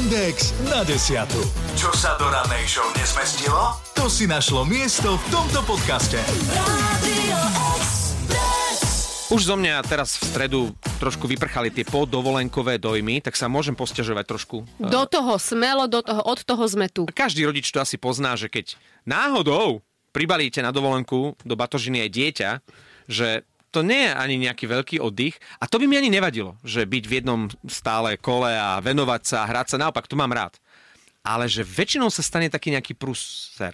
Index na 10. Čo sa do rannej show nezmestilo? To si našlo miesto v tomto podcaste. Radio Express. Už zo mňa teraz v stredu trošku vyprchali tie podovolenkové dojmy, tak sa môžem posťažovať trošku. Do toho smelo, od toho sme tu. Každý rodič to asi pozná, že keď náhodou pribalíte na dovolenku do batožiny aj dieťa, že to nie je ani nejaký veľký oddych a to by mi ani nevadilo, že byť v jednom stále kole a venovať sa a hrať sa, naopak, to mám rád. Ale že väčšinou sa stane taký nejaký prúser,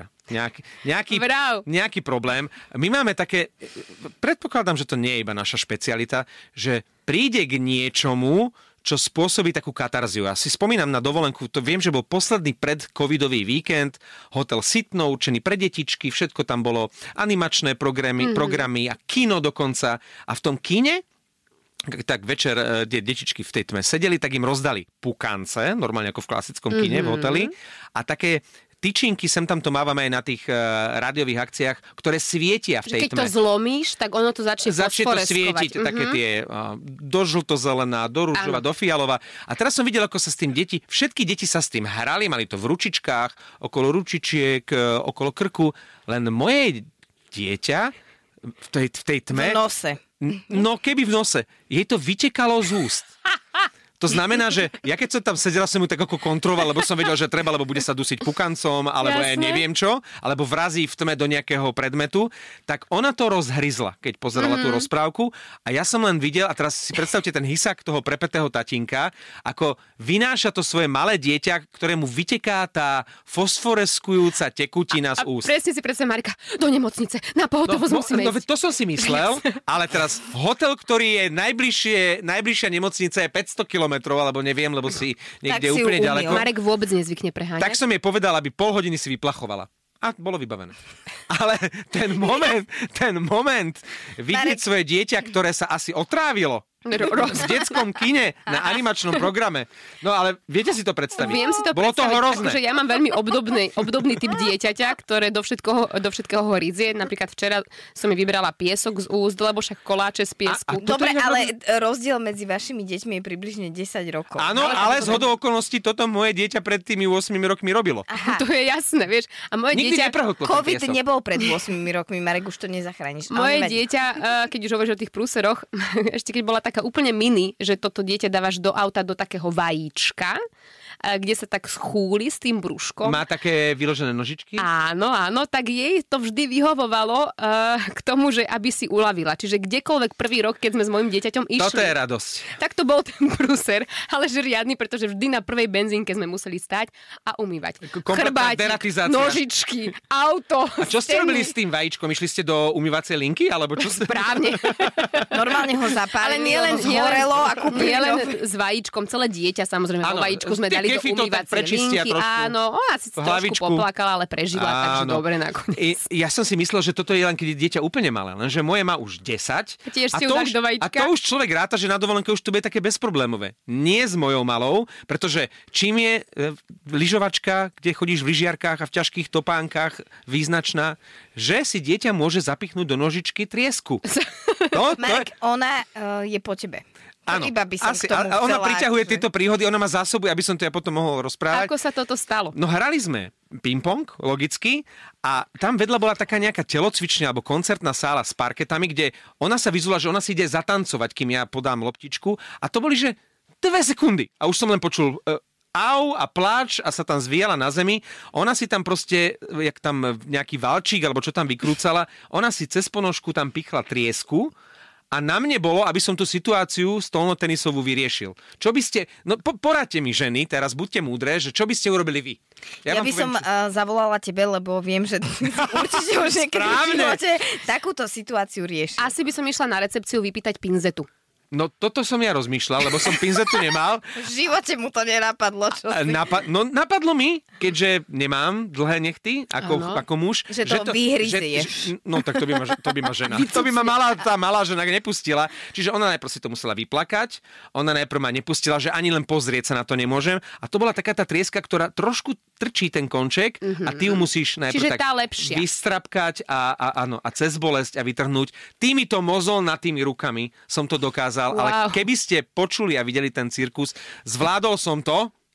nejaký problém. My máme také, predpokladám, že to nie je iba naša špecialita, že príde k niečomu, čo spôsobí takú katarziu. Ja si spomínam na dovolenku, to viem, že bol posledný predcovidový víkend, hotel Sitno, určený pre detičky, všetko tam bolo, animačné programy a kino dokonca. A v tom kine tak večer detičky v tej tme sedeli, tak im rozdali pukance, normálne ako v klasickom kine v hoteli, a také tyčinky, sem tam to mávame aj na tých rádiových akciách, ktoré svietia v tej tme. Keď to zlomíš, tak ono to začne to svietiť, také tie do žltozelená, do rúžova, do fialova. A teraz som videl, ako sa s tým všetky deti sa s tým hrali, mali to v ručičkách, okolo ručičiek, okolo krku, len moje dieťa v tej tme... V nose. No keby v nose. Jej to vytekalo z úst. To znamená, že ja keď som tam sedela, som ju tak ako kontroloval, lebo som vedel, že treba, lebo bude sa dusiť pukancom, alebo ja neviem čo, alebo vrazí v tme do nejakého predmetu, tak ona to rozhryzla, keď pozerala tú rozprávku a ja som len videl, a teraz si predstavte ten hysák toho prepetého tatinka, ako vynáša to svoje malé dieťa, ktorému vyteká tá fosforeskujúca tekutina z úst. Presne si predstav, Marika, do nemocnice, na pohotovosť musíme ísť. To som si myslel, ale teraz hotel, ktorý je najbližšia nemocnica je 500 kilometrov, alebo neviem, lebo si niekde úplne ďaleko. Marek vôbec nezvykne preháňať. Tak som jej povedal, aby pol hodiny si vyplachovala. A bolo vybavené. Ale ten moment vidieť svoje dieťa, ktoré sa asi otrávilo v detskom kine na animačnom programe. No ale viete si to predstaviť? Viem si to Bolo predstaviť. To hrozné. Akože ja mám veľmi obdobný typ dieťaťa, ktoré do všetkého horizie. Napríklad včera som mi vybrala piesok z úst, lebo však koláče z piesku. Dobre, ale rozdiel medzi vašimi deťmi je približne 10 rokov. Áno, ale zhodou okolností toto moje dieťa pred tými 8 rokmi robilo. Aha. To je jasné, vieš. A moje nikdy dieťa... COVID nebol pred 8 rokmi, Marek, už to nezachrániš. Moje dieťa, keď už hovoríš o tých prúseroch, ešte keď bola taká úplne mini, že toto dieťa dávaš do auta do takého vajíčka, kde sa tak schúli s tým brúškom. Má také vyložené nožičky? Áno, tak jej to vždy vyhovovalo k tomu, že aby si uľavila. Čiže kdekoľvek prvý rok, keď sme s mojím dieťaťom išli. Toto je radosť. Tak to bol ten prúser, ale že riadny, pretože vždy na prvej benzínke sme museli stať a umývať. Chrbátik, nožičky, auto. A čo ste robili s tým vajíčkom? Išli ste do umývacej linky? Alebo čo ste... Správne. Normálne ho zapálili, zhorelo a kúpili. Nie len s vajíčkom, celé dieťa samozrejme po vajíčku sme dali do umývacej linky. Áno, ona si trošku poplakala, ale prežila, takže dobre nakoniec. Ja som si myslel, že toto je len keď je dieťa úplne malé, lenže moje má už 10. A to už človek ráta, že na dovolenke už to bude také bezproblémové. Nie s mojou malou, pretože čím je lyžovačka, kde chodíš v lyžiarkách a v ťažkých topánkach význačná, že si dieťa môže zapichnúť do nožičky triesku. Marek, ona je po tebe. Áno, iba by som asi, k tomu a ona chcela, priťahuje tieto príhody, ona má zásobu, aby som to ja potom mohol rozprávať. Ako sa toto stalo? No hrali sme ping-pong, logicky, a tam vedľa bola taká nejaká telocvičňa alebo koncertná sála s parketami, kde ona sa vyzula, že ona si ide zatancovať, kým ja podám loptičku, a to boli, že 2 sekundy. A už som len počul au a pláč a sa tam zvíjala na zemi. Ona si tam proste, jak tam nejaký valčík, alebo čo tam vykrúcala, ona si cez ponožku tam pichla triesku. A na mne bolo, aby som tú situáciu stolnotenisovú vyriešil. Čo by ste... No poradte mi, ženy, teraz buďte múdre, že čo by ste urobili vy? Ja by som zavolala tebe, lebo viem, že určite už niekedy v živote takúto situáciu rieši. Asi by som išla na recepciu vypýtať pinzetu. No toto som ja rozmýšľal, lebo som pinzetu nemal. V živote mu to nenapadlo, čo si? Napadlo mi, keďže nemám dlhé nechty ako muž. Že to vyhryzieš. No tak to by ma žena. To by ma tá malá žena nepustila. Čiže ona najprv si to musela vyplakať. Ona najprv ma nepustila, že ani len pozrieť sa na to nemôžem. A to bola taká tá trieska, ktorá trošku trčí ten konček a ty ju musíš najprv tak vystrapkať a cez bolesť a vytrhnúť. Týmito mozol nad tými rukami som to dokázal. Ale keby ste počuli a videli ten cirkus, zvládol som to,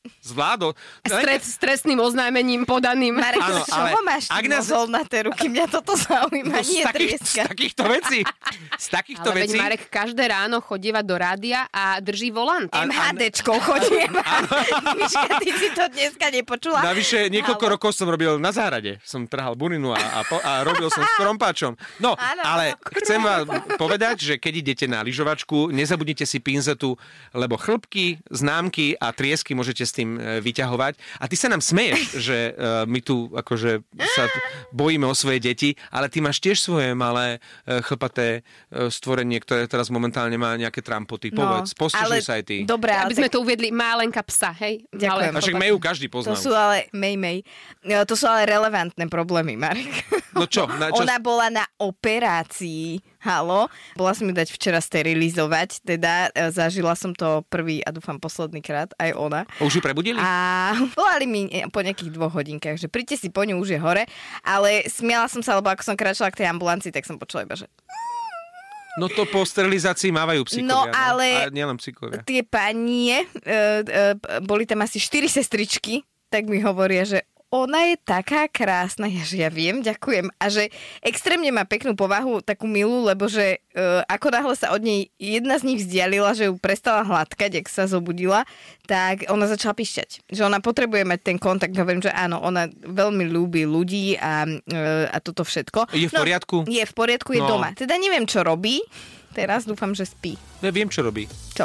Zvládol. S trestným oznámením podaným. Marek, Áno, z čoho ale máš ty mozol na tie ruky? Mňa toto zaujíma, nie trieska. Z takýchto vecí. Z takýchto Ale vecí. veď Marek každé ráno chodíva do rádia a drží volant. MHDčkou chodím. Miška, ty si to dneska nepočula? Navyše niekoľko rokov som robil na záhrade. Som trhal burinu a robil som s krompáčom. No, ale chcem vám povedať, že keď idete na lyžovačku, nezabudnite si pinzetu, lebo chlpky, známky a triesky môžete s tým vyťahovať. A ty sa nám smeješ, že my tu akože sa bojíme o svoje deti, ale ty máš tiež svoje malé chlpaté stvorenie, ktoré teraz momentálne má nejaké trampoty. Povedz, postižuj sa aj ty. Dobre, ale aby sme to uviedli, Málenka psa, hej? Ďakujem. A však Majú každý poznal. To sú ale, to sú ale relevantné problémy, Marek. No čo? Ona bola na operácii. Halo. Bola som ju dať včera sterilizovať, teda zažila som to prvý a dúfam posledný krát, aj ona. Už ju prebudili? A volali mi po nejakých 2 hodinkách, že príďte si po ňu, už je hore, ale smiala som sa, lebo ako som kráčala k tej ambulancii, tak som počula iba, že... No to po sterilizácii mávajú psíkovia. No ale a nielen psíkovia. Tie panie, boli tam asi 4 sestričky, tak mi hovoria, že ona je taká krásna, ja viem, ďakujem. A že extrémne má peknú povahu, takú milú, lebo že ako náhle sa od nej jedna z nich vzdialila, že ju prestala hladkať, ak sa zobudila, tak ona začala pišťať. Že ona potrebuje mať ten kontakt. Hovorím, že áno, ona veľmi ľúbi ľudí a toto všetko. Je v poriadku? Je v poriadku, je doma. Teda neviem, čo robí. Teraz dúfam, že spí. Ja viem, čo robí. Čo?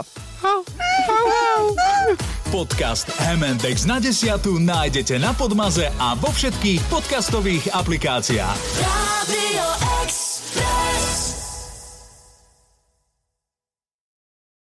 Podcast M&X na 10 nájdete na Podmaze a vo všetkých podcastových aplikáciách. Radio Express.